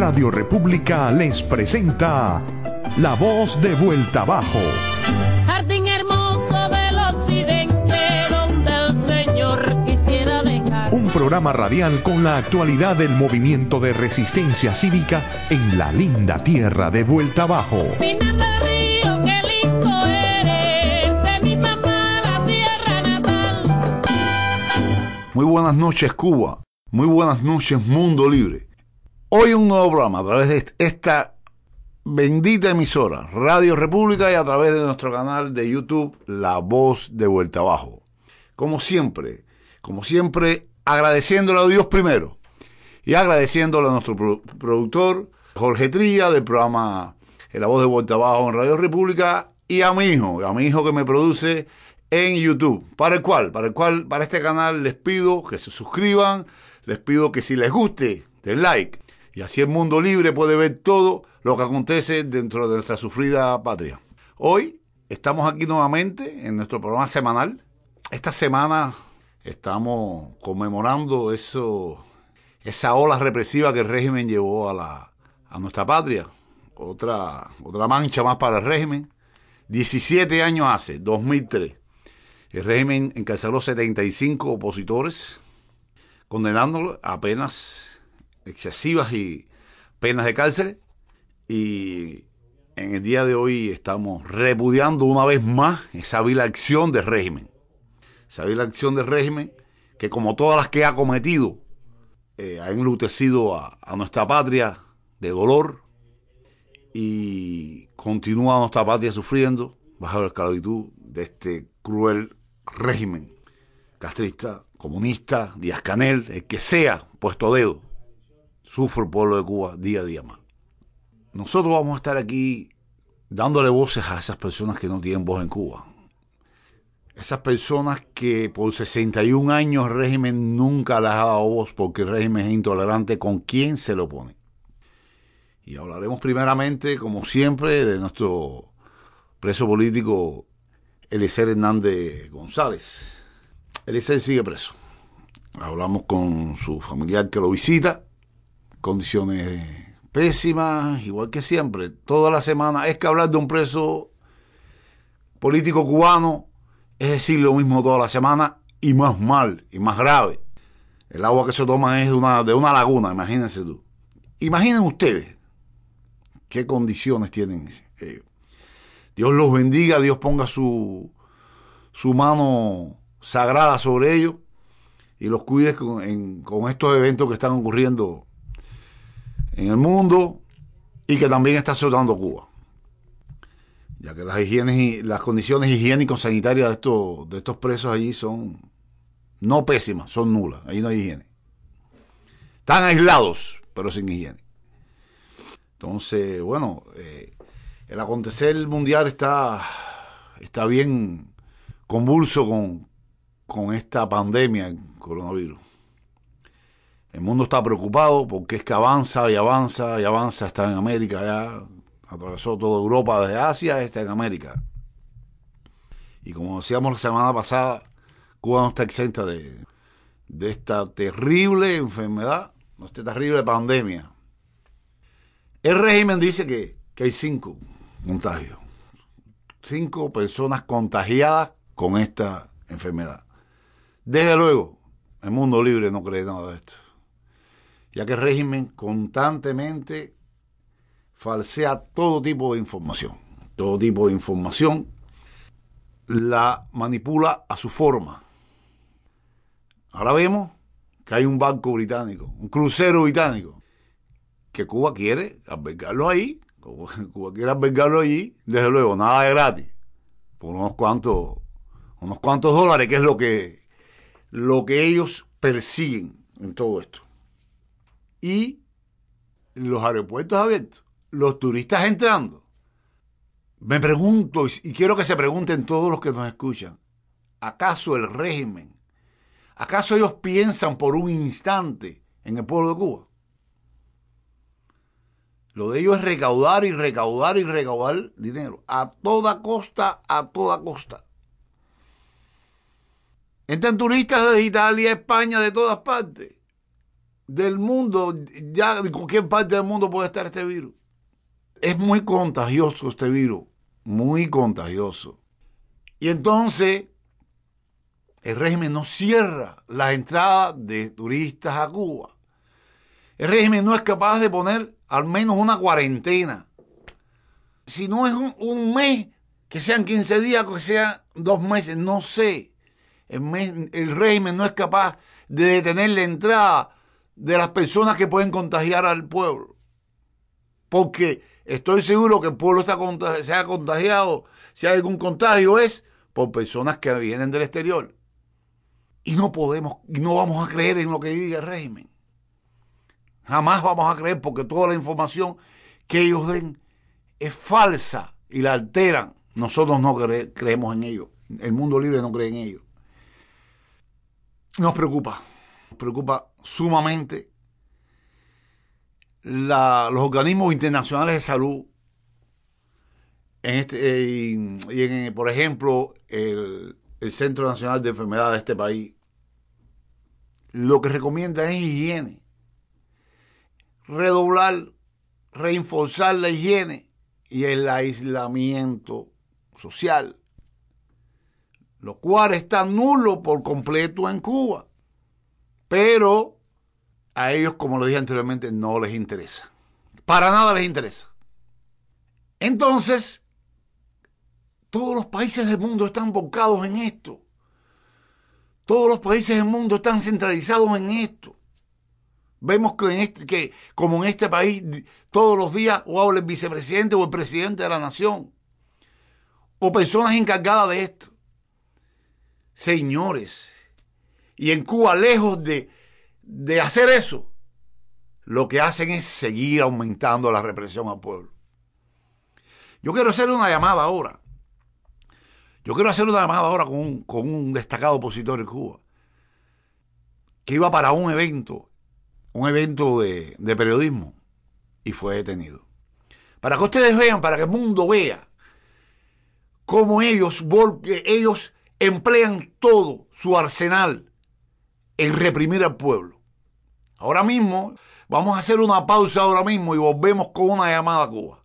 Radio República les presenta La Voz de Vuelta Abajo. Jardín hermoso del occidente, donde el Señor quisiera dejar Un programa radial con la actualidad del movimiento de resistencia cívica en la linda tierra de Vuelta Abajo. Pinar del Río, qué lindo eres, de mi mamá la tierra natal. Muy buenas noches, Cuba. Muy buenas noches, Mundo Libre. Hoy un nuevo programa a través de esta bendita emisora, Radio República, y a través de nuestro canal de YouTube, La Voz de Vuelta Abajo. Como siempre, agradeciéndole a Dios primero y agradeciéndole a nuestro productor, Jorge Trilla, del programa La Voz de Vuelta Abajo en Radio República, y a mi hijo que me produce en YouTube, para este canal les pido que se suscriban, les pido que si les guste, den like, y así el Mundo Libre puede ver todo lo que acontece dentro de nuestra sufrida patria. Hoy estamos aquí nuevamente en nuestro programa semanal. Esta semana estamos conmemorando esa ola represiva que el régimen llevó a nuestra patria. Otra mancha más para el régimen. 17 años hace, 2003. El régimen encarceló 75 opositores, condenándolos a penas excesivas y penas de cárcel. Y en el día de hoy estamos repudiando una vez más esa vil acción del régimen. Esa vil acción del régimen que, como todas las que ha cometido, ha enlutecido a nuestra patria de dolor y continúa nuestra patria sufriendo bajo la esclavitud de este cruel régimen castrista, comunista, Díaz-Canel, el que sea puesto a dedo. Sufre el pueblo de Cuba día a día más. Nosotros vamos a estar aquí dándole voces a esas personas que no tienen voz en Cuba. Esas personas que por 61 años el régimen nunca les ha dado voz porque el régimen es intolerante con quien se lo opone. Y hablaremos primeramente, como siempre, de nuestro preso político Eliezer Hernández González. Eliezer sigue preso. Hablamos con su familiar que lo visita. Condiciones pésimas, igual que siempre. Toda la semana es que hablar de un preso político cubano es decir lo mismo toda la semana y más mal y más grave. El agua que se toman es de una laguna, imagínense tú. Imaginen ustedes qué condiciones tienen ellos. Dios los bendiga, Dios ponga su mano sagrada sobre ellos y los cuide con estos eventos que están ocurriendo en el mundo y que también está azotando Cuba, ya que las condiciones higiénico-sanitarias de estos presos allí son no pésimas, son nulas. Ahí no hay higiene. Están aislados, pero sin higiene. Entonces, bueno, el acontecer mundial está bien convulso con esta pandemia, el coronavirus. El mundo está preocupado porque es que avanza y avanza y avanza. Está en América ya, atravesó toda Europa desde Asia, está en América. Y como decíamos la semana pasada, Cuba no está exenta de esta terrible enfermedad, de esta terrible pandemia. El régimen dice que hay 5 contagios, 5 personas contagiadas con esta enfermedad. Desde luego, el Mundo Libre no cree nada de esto, ya que el régimen constantemente falsea todo tipo de información. Todo tipo de información la manipula a su forma. Ahora vemos que hay un barco británico, un crucero británico, que Cuba quiere albergarlo ahí. Cuba quiere albergarlo allí, desde luego, nada de gratis, por unos cuantos dólares, que es lo que ellos persiguen en todo esto. Y los aeropuertos abiertos, los turistas entrando. Me pregunto, y quiero que se pregunten todos los que nos escuchan, ¿acaso el régimen, acaso ellos piensan por un instante en el pueblo de Cuba? Lo de ellos es recaudar y recaudar y recaudar dinero, a toda costa, a toda costa. Entran turistas de Italia, España, de todas partes. del mundo, ya de cualquier parte del mundo puede estar este virus. Es muy contagioso este virus, muy contagioso. Y entonces el régimen no cierra la entrada de turistas a Cuba. El régimen no es capaz de poner al menos una cuarentena. Si no es un mes, que sean 15 días, que sean 2 meses, no sé. El régimen no es capaz de detener la entrada de las personas que pueden contagiar al pueblo. Porque estoy seguro que el pueblo se ha contagiado, si hay algún contagio es por personas que vienen del exterior. Y no vamos a creer en lo que diga el régimen. Jamás vamos a creer, porque toda la información que ellos den es falsa y la alteran. Nosotros no creemos en ellos. El mundo libre no cree en ellos. Nos preocupa sumamente los organismos internacionales de salud, por ejemplo, el Centro Nacional de Enfermedades de este país, lo que recomienda es higiene. Redoblar, reforzar la higiene y el aislamiento social, lo cual está nulo por completo en Cuba. Pero a ellos, como lo dije anteriormente, no les interesa. Para nada les interesa. Entonces, todos los países del mundo están volcados en esto. Todos los países del mundo están centralizados en esto. Vemos que como en este país, todos los días o habla el vicepresidente o el presidente de la nación, o personas encargadas de esto. Señores, y en Cuba, lejos de hacer eso, lo que hacen es seguir aumentando la represión al pueblo. Yo quiero hacer una llamada ahora. Con un destacado opositor en Cuba, que iba para un evento de periodismo y fue detenido. Para que ustedes vean, para que el mundo vea cómo ellos emplean todo su arsenal en reprimir al pueblo. Ahora mismo, vamos a hacer una pausa ahora mismo y volvemos con una llamada a Cuba.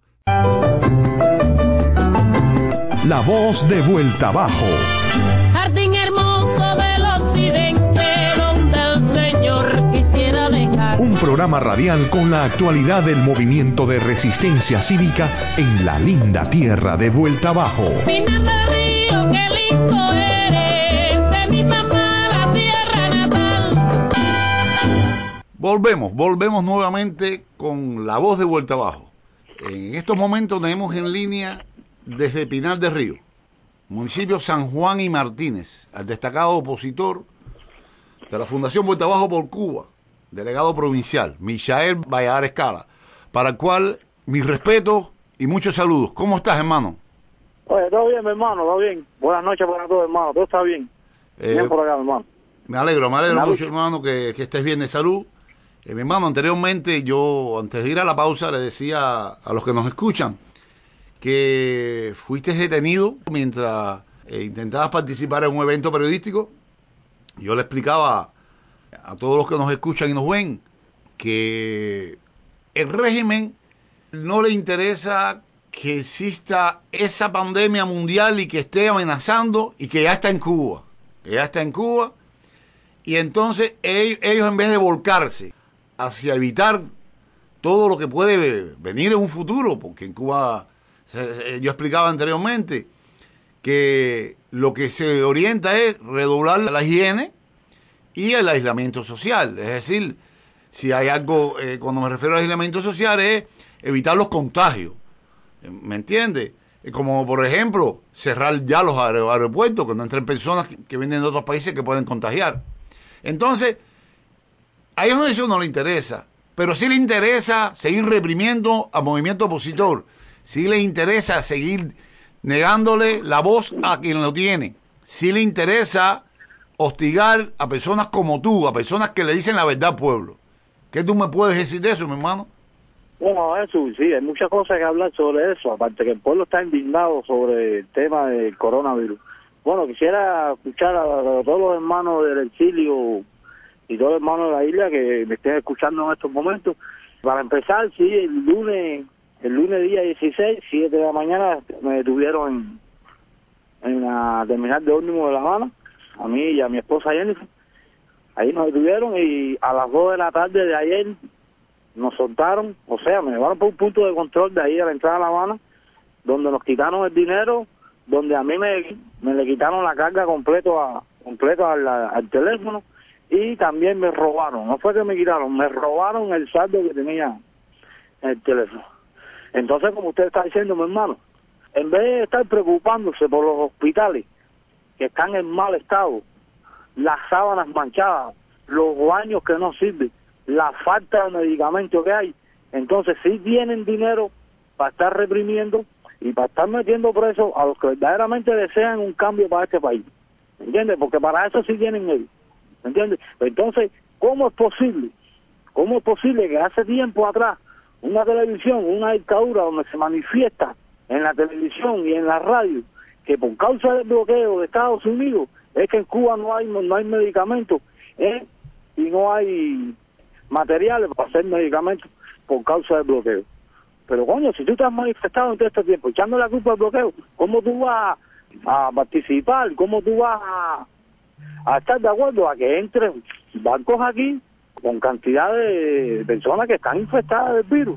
La voz de Vuelta Abajo. Jardín hermoso del occidente, donde el Señor quisiera dejar. Un programa radial con la actualidad del movimiento de resistencia cívica en la linda tierra de Vuelta Abajo. Pinar del Río, qué lindo eres, de mi mamá la tierra natal. Volvemos nuevamente con la voz de Vuelta Abajo. En estos momentos tenemos en línea desde Pinar del Río, municipio San Juan y Martínez, al destacado opositor de la Fundación Vuelta Abajo por Cuba, delegado provincial, Michael Valladares Cala, para el cual mis respetos y muchos saludos. ¿Cómo estás, hermano? Oye, todo bien, mi hermano, todo bien. Buenas noches para todos, hermano, todo está bien. Bien por acá, mi hermano. Me alegro mucho, hermano, que estés bien de salud. Mi hermano, anteriormente yo, antes de ir a la pausa, le decía a los que nos escuchan que fuiste detenido mientras intentabas participar en un evento periodístico. Yo le explicaba a todos los que nos escuchan y nos ven que el régimen no le interesa que exista esa pandemia mundial y que esté amenazando y que ya está en Cuba. Y entonces ellos en vez de volcarse hacia evitar todo lo que puede venir en un futuro, porque en Cuba, yo explicaba anteriormente que lo que se orienta es redoblar la higiene y el aislamiento social. Es decir, si hay algo, cuando me refiero al aislamiento social, es evitar los contagios. ¿Me entiendes? Como por ejemplo, cerrar ya los aeropuertos, que no entren personas que vienen de otros países que pueden contagiar. Entonces, a ellos eso no les interesa, pero sí les interesa seguir reprimiendo al movimiento opositor. Sí les interesa seguir negándole la voz a quien lo tiene. Sí les interesa hostigar a personas como tú, a personas que le dicen la verdad al pueblo. ¿Qué tú me puedes decir de eso, mi hermano? Bueno, eso sí, hay muchas cosas que hablar sobre eso, aparte que el pueblo está indignado sobre el tema del coronavirus. Bueno, quisiera escuchar a todos los hermanos del exilio y todos los hermanos de la isla que me estén escuchando en estos momentos. Para empezar, sí, el lunes día 16, 7 de la mañana, me detuvieron en la terminal de ómnibus de La Habana, a mí y a mi esposa Jennifer. Ahí nos detuvieron y a las 2 de la tarde de ayer nos soltaron, o sea, me llevaron por un punto de control de ahí a la entrada de La Habana, donde nos quitaron el dinero, donde a mí me le quitaron la carga completo al teléfono, y también me robaron. No fue que me quitaron, me robaron el saldo que tenía en el teléfono. Entonces, como usted está diciendo, mi hermano, en vez de estar preocupándose por los hospitales que están en mal estado, las sábanas manchadas, los baños que no sirven, la falta de medicamentos que hay, entonces sí tienen dinero para estar reprimiendo y para estar metiendo presos a los que verdaderamente desean un cambio para este país. ¿Me entiendes? Porque para eso sí tienen ellos. ¿Me entiendes? Entonces, ¿cómo es posible? ¿Cómo es posible que hace tiempo atrás una televisión, una dictadura donde se manifiesta en la televisión y en la radio que por causa del bloqueo de Estados Unidos es que en Cuba no hay medicamentos y no hay materiales para hacer medicamentos por causa del bloqueo? Pero coño, si tú te has manifestado en todo este tiempo echando la culpa al bloqueo, ¿cómo tú vas a participar? ¿Cómo tú vas a estar de acuerdo a que entren barcos aquí con cantidad de personas que están infectadas del virus?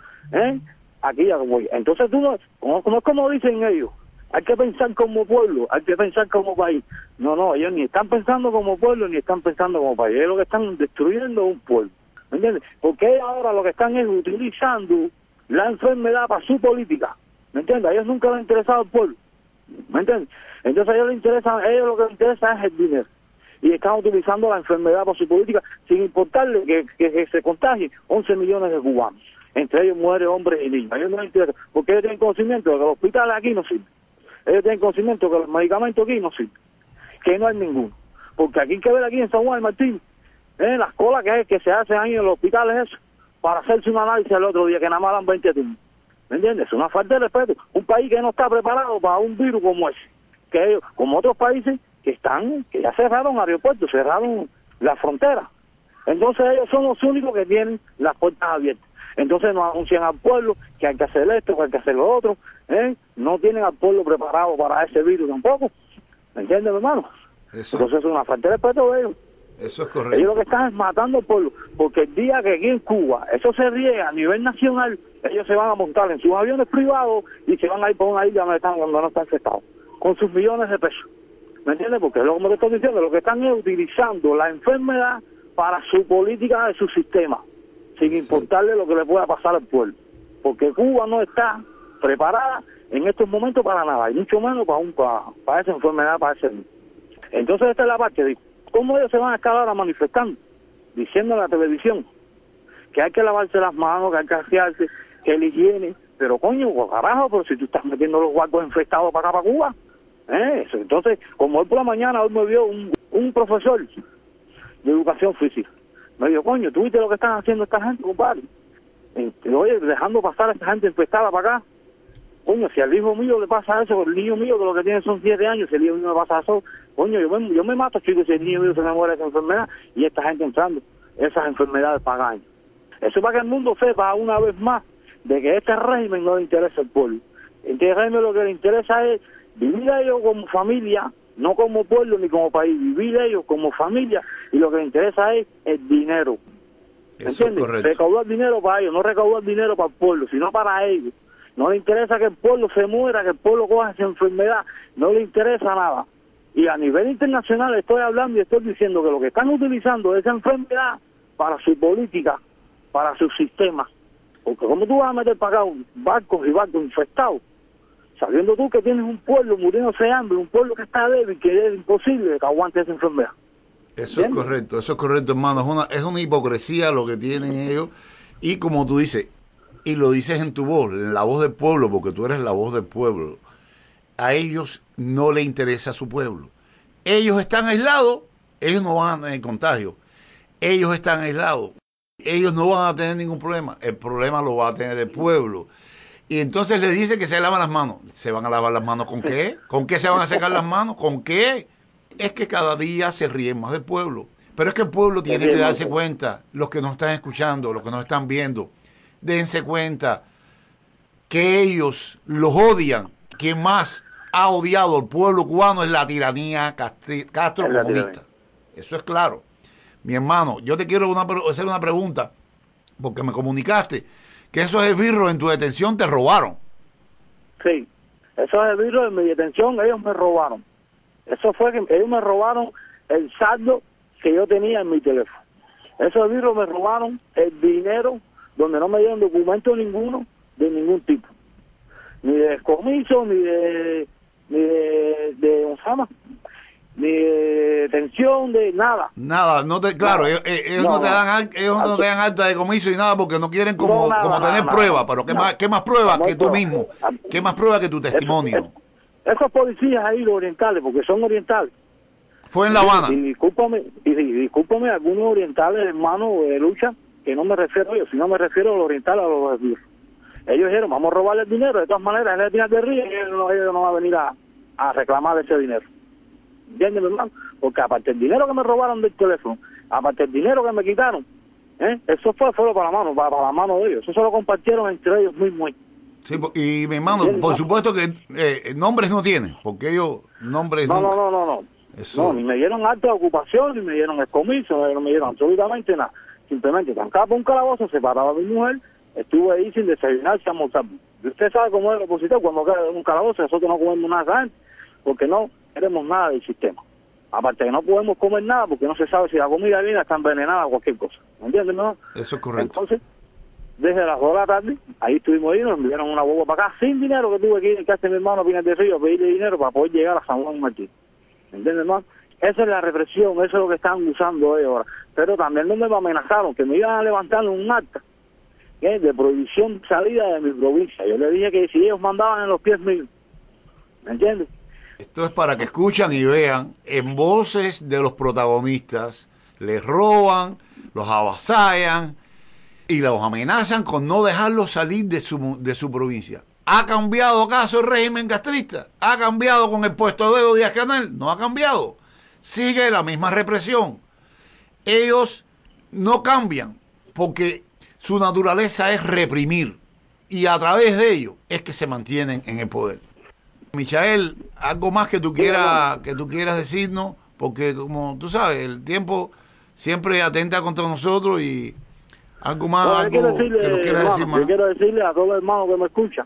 Aquí ya voy. Entonces tú no es como dicen ellos, hay que pensar como pueblo, hay que pensar como país. No, ellos ni están pensando como pueblo ni están pensando como país, ellos lo que están destruyendo es un pueblo. ¿Me entiendes? Porque ellos ahora lo que están es utilizando la enfermedad para su política. ¿Me entiendes? A ellos nunca les ha interesado el pueblo. ¿Me entiendes? Entonces a ellos lo que les interesa es el dinero. Y están utilizando la enfermedad para su política sin importarle que se contagien 11 millones de cubanos. Entre ellos mujeres, hombres y niños. A ellos no les interesa, porque ellos tienen conocimiento de que los hospitales aquí no sirven. Ellos tienen conocimiento de que los medicamentos aquí no sirven. Que no hay ninguno. Porque aquí hay que ver aquí en San Juan de Martín, las colas que se hacen ahí en los hospitales eso, para hacerse un análisis el otro día, que nada más dan 20 turnos. ¿Me entiendes? Es una falta de respeto. Un país que no está preparado para un virus como ese. Que ellos, como otros países que ya cerraron aeropuertos, cerraron la frontera. Entonces ellos son los únicos que tienen las puertas abiertas. Entonces nos anuncian al pueblo que hay que hacer esto, que hay que hacer lo otro. No tienen al pueblo preparado para ese virus tampoco. ¿Me entiendes, hermano? Entonces es una falta de respeto de ellos. Eso es correcto. Ellos lo que están es matando al pueblo, porque el día que aquí en Cuba eso se riega a nivel nacional, ellos se van a montar en sus aviones privados y se van a ir por una isla donde no están infectados, con sus millones de pesos. ¿Me entiendes? Porque como te estoy diciendo, lo que están es utilizando la enfermedad para su política de su sistema, sin importarle lo que le pueda pasar al pueblo. Porque Cuba no está preparada en estos momentos para nada, y mucho menos para esa enfermedad, para ese virus. Entonces esta es la parte de cómo ellos se van a estar ahora manifestando, diciendo en la televisión que hay que lavarse las manos, que hay que asearse, que la higiene. Pero coño, carajo, pero si tú estás metiendo los guardos infectados para acá, para Cuba. Eso. Entonces, como hoy por la mañana, hoy me vio un profesor de educación física. Me dijo, coño, ¿tú viste lo que están haciendo esta gente, compadre? Oye, dejando pasar a esta gente infectada para acá. Coño, si al hijo mío le pasa eso, el niño mío que lo que tiene son 7 años, si el hijo mío le pasa eso, coño, yo me mato, chicos, si el niño mío se me muere de esa enfermedad, y esta gente entrando, esas enfermedades para años. Eso para que el mundo sepa una vez más de que este régimen no le interesa al pueblo. Este régimen lo que le interesa es vivir a ellos como familia, no como pueblo ni como país, vivir ellos como familia, y lo que les interesa es el dinero. ¿Entiendes? Recaudar dinero para ellos, no recaudar dinero para el pueblo, sino para ellos. No le interesa que el pueblo se muera, que el pueblo coja esa enfermedad, no le interesa nada. Y a nivel internacional estoy hablando y estoy diciendo que lo que están utilizando es esa enfermedad para su política, para su sistema. Porque ¿cómo tú vas a meter para acá barcos y barcos infectados? Sabiendo tú que tienes un pueblo muriéndose de hambre, un pueblo que está débil, que es imposible que aguante esa enfermedad. Eso es correcto, hermano. Es una hipocresía lo que tienen ellos. Y como tú dices, y lo dices en tu voz, en la voz del pueblo, porque tú eres la voz del pueblo, a ellos no les interesa su pueblo. Ellos están aislados, ellos no van a tener contagio. Ellos están aislados, ellos no van a tener ningún problema. El problema lo va a tener el pueblo. Y entonces le dicen que se lavan las manos. ¿Se van a lavar las manos con qué? ¿Con qué se van a secar las manos? ¿Con qué? Es que cada día se ríen más del pueblo. Pero es que el pueblo tiene Sí, que darse Marco. cuenta, los que nos están escuchando, los que nos están viendo, dense cuenta que ellos los odian. Quien más ha odiado al pueblo cubano es la tiranía Castro Es la comunista. tiranía. Eso es claro. Mi hermano, yo te quiero hacer una pregunta, porque me comunicaste que esos esbirros en tu detención te robaron. Sí, esos esbirros en mi detención, ellos me robaron. Eso fue que ellos me robaron el saldo que yo tenía en mi teléfono. Esos esbirros me robaron el dinero donde no me dieron documento ninguno de ningún tipo. Ni de descomiso, ni de Osama, ni de detención, de nada. Nada, claro, Nada. ellos no te dan, ellos no te dan alta de comiso y nada porque no quieren como, No, nada, como tener nada, prueba, nada. pero ¿qué No. más, qué más prueba No hay que tú prueba. mismo? ¿Qué más prueba que tu testimonio? Esos policías ahí, los orientales, porque son orientales. Fue en La Habana. Y discúlpame algunos orientales, hermanos de lucha, que no me refiero a ellos, sino me refiero a los orientales, a los esbirros. Ellos dijeron, vamos a robarle el dinero, de todas maneras, él es el final del río y ellos no van a venir a reclamar ese dinero. ¿Entiendes, mi hermano? Porque aparte del dinero que me robaron del teléfono, aparte del dinero que me quitaron, eso fue para la mano de ellos. Eso se lo compartieron entre ellos mismos. Sí, y mi hermano, por supuesto que nombres no tienen, porque ellos nombres No. Eso. No, ni me dieron acta de ocupación, ni me dieron excomiso, no me dieron absolutamente nada. Simplemente trancaba por un calabozo, separaba a mi mujer, estuve ahí sin desayunar, sin almorzar. Y usted sabe cómo es el opositor, cuando queda en un calabozo, nosotros no comemos nada antes, porque no queremos nada del sistema. Aparte que no podemos comer nada, porque no se sabe si la comida viene está envenenada o cualquier cosa. ¿Me entiendes, no? Eso es correcto. Entonces, desde las 2 de la tarde, ahí estuvimos ahí, nos enviaron una boba para acá, sin dinero, que tuve que ir en casa de mi hermano Pinar de Río a pedirle dinero para poder llegar a San Juan Martín. ¿Entiendes, hermano? Esa es la represión, eso es lo que están usando ellos ahora. Pero también no me amenazaron, que me iban a levantar un acta de prohibición de salida de mi provincia. Yo le dije que si ellos mandaban en los pies míos, ¿me entiendes? Esto es para que escuchan y vean en voces de los protagonistas, les roban, los avasallan y los amenazan con no dejarlos salir de su provincia. ¿Ha cambiado acaso el régimen castrista? ¿Ha cambiado con el puesto de dedo Díaz-Canel? No ha cambiado. Sigue la misma represión. Ellos no cambian porque su naturaleza es reprimir y a través de ello es que se mantienen en el poder. Michael, algo más que tú quieras decirnos, porque como tú sabes, el tiempo siempre atenta contra nosotros y algo más Bueno, que tú quieras decir más. Yo quiero decirle a todos los hermanos que me escuchan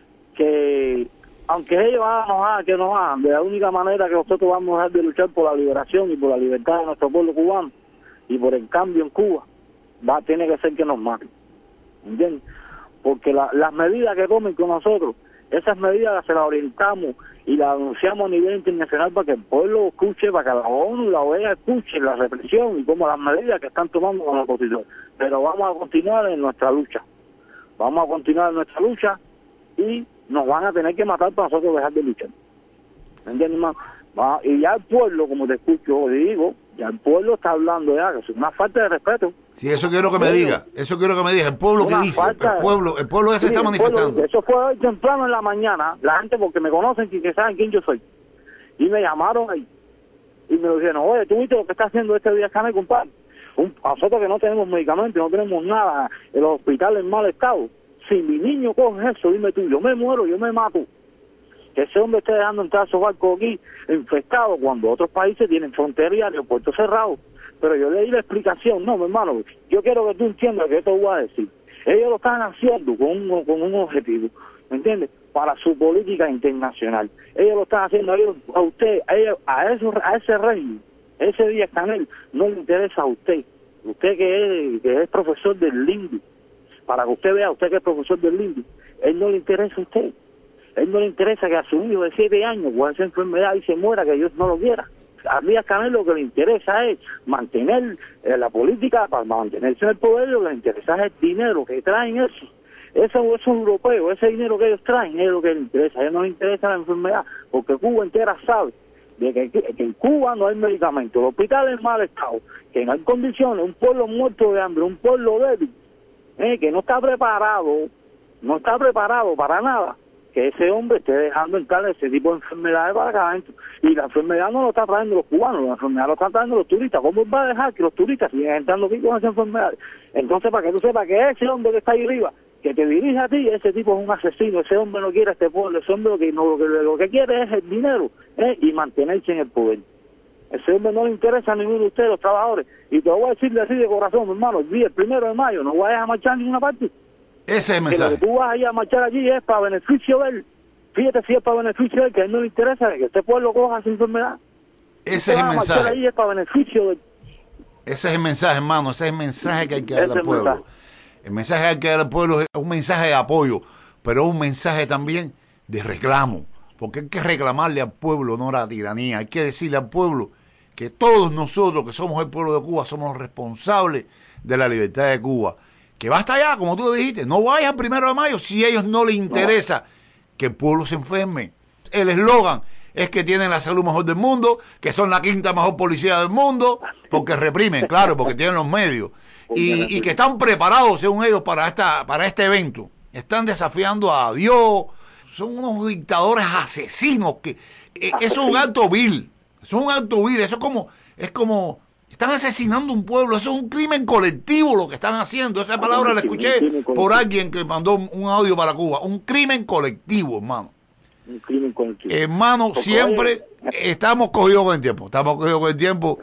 que aunque ellos hagan que nos hagan, de la única manera que nosotros vamos a dejar de luchar por la liberación y por la libertad de nuestro pueblo cubano y por el cambio en Cuba, tiene que ser que nos maten. ¿Entiendes? Porque las medidas que tomen con nosotros, esas medidas se las orientamos y las anunciamos a nivel internacional para que el pueblo escuche, para que la ONU y la OEA escuchen la represión y como las medidas que están tomando con la oposición. Pero vamos a continuar en nuestra lucha. Vamos a continuar en nuestra lucha y nos van a tener que matar para nosotros dejar de luchar. ¿Me entiendes, hermano? Y ya el pueblo, como te escucho y digo, ya el pueblo está hablando ya, que es una falta de respeto. Sí, eso quiero que me diga, el pueblo que dice, el pueblo ese está manifestando. Eso fue hoy temprano en la mañana, la gente porque me conocen y que saben quién yo soy. Y me llamaron ahí y me dijeron, oye, ¿tú viste lo que está haciendo este Díaz-Canel, compadre? Nosotros que no tenemos medicamentos, no tenemos nada, el hospital en mal estado. Si mi niño coge eso, dime tú, yo me muero, yo me mato. Que ese hombre esté dejando entrar esos barcos aquí infestados cuando otros países tienen fronteras y aeropuertos cerrados. Pero yo le di la explicación, no, mi hermano, yo quiero que tú entiendas que esto voy a decir. Ellos lo están haciendo con un objetivo, ¿me entiendes? Para su política internacional. Ellos lo están haciendo a usted, a ese régimen, ese Díaz-Canel, no le interesa a usted. Usted que es profesor del LINDI, para que usted vea, usted que es profesor del LINDI, él no le interesa a usted. Él no le interesa que a su hijo de 7 años con esa enfermedad y se muera, que Dios no lo quiera. A Díaz-Canel lo que le interesa es mantener la política, para mantenerse en el poder, lo que le interesa es el dinero que traen esos europeos, ese dinero que ellos traen es lo que les interesa. A ellos no les interesa la enfermedad, porque Cuba entera sabe de que en Cuba no hay medicamentos, el hospital en mal estado, que no hay condiciones, un pueblo muerto de hambre, un pueblo débil, que no está preparado para nada, que ese hombre esté dejando entrar ese tipo de enfermedades para acá adentro. Y la enfermedad no lo está trayendo los cubanos, la enfermedad lo están trayendo los turistas. ¿Cómo va a dejar que los turistas sigan entrando aquí con esa enfermedad? Entonces, para que tú sepas que ese hombre que está ahí arriba, que te dirige a ti, ese tipo es un asesino, ese hombre no quiere a este pueblo, ese hombre lo que quiere es el dinero y mantenerse en el poder. Ese hombre no le interesa a ninguno de ustedes, los trabajadores. Y te voy a decirle así de corazón, mi hermano, el 1 de mayo no vayas a marchar en ninguna parte. Ese es el Que lo mensaje. que tú vas a ir a marchar allí es para beneficio de él. Fíjate si es para beneficio de él, que a él no le interesa que este pueblo coja su enfermedad. Ese es el Marchar mensaje. allí es para beneficio de él. Ese es el mensaje, hermano. Ese es el mensaje que hay que darle Ese al es el pueblo. mensaje. El mensaje que hay que darle al pueblo es un mensaje de apoyo, pero un mensaje también de reclamo. Porque hay que reclamarle al pueblo, no a la tiranía. Hay que decirle al pueblo que todos nosotros, que somos el pueblo de Cuba, somos los responsables de la libertad de Cuba. Que basta ya, como tú lo dijiste, no vayas al 1 de mayo si a ellos no les interesa que el pueblo se enferme. El eslogan es que tienen la salud mejor del mundo, que son la 5ª mejor policía del mundo, porque reprimen, claro, porque tienen los medios. Y que están preparados, según ellos, para este evento. Están desafiando a Dios. Son unos dictadores asesinos que eso es un acto vil. Eso es un acto vil. Eso es como están asesinando un pueblo. Eso es un crimen colectivo lo que están haciendo. Esa palabra la escuché por alguien que mandó un audio para Cuba. Un crimen colectivo, hermano. Un crimen colectivo. Hermano, Porque, siempre estamos cogidos con el tiempo. Estamos cogidos con el tiempo.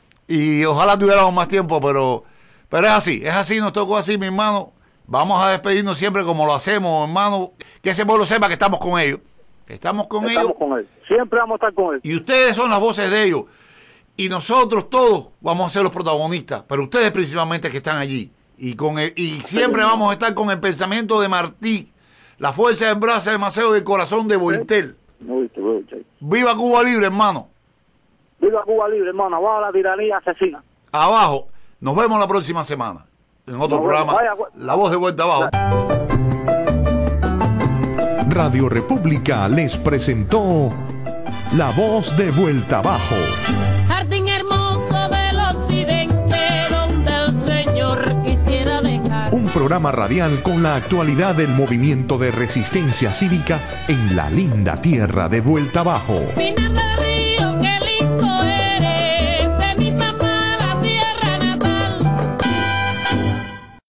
Y ojalá tuviéramos más tiempo, pero es así, nos tocó así, mi hermano. Vamos a despedirnos siempre como lo hacemos, hermano. Que ese pueblo sepa que estamos con ellos. Estamos con ellos. con él. Siempre vamos a estar con él. Y ustedes son las voces de ellos. Y nosotros todos vamos a ser los protagonistas. Pero ustedes principalmente que están allí. Y siempre vamos a estar con el pensamiento de Martí. La fuerza del brazo de Maceo y el corazón de Boitel. Viva Cuba Libre, hermano. Viva Cuba Libre, hermano. Abajo la tiranía asesina. Abajo. Nos vemos la próxima semana. En otro programa. La voz de Vuelta Abajo. Radio República les presentó La Voz de Vuelta Abajo. Jardín hermoso del occidente donde el Señor quisiera dejar. Un programa radial con la actualidad del movimiento de resistencia cívica en la linda tierra de Vuelta Abajo. Pinar de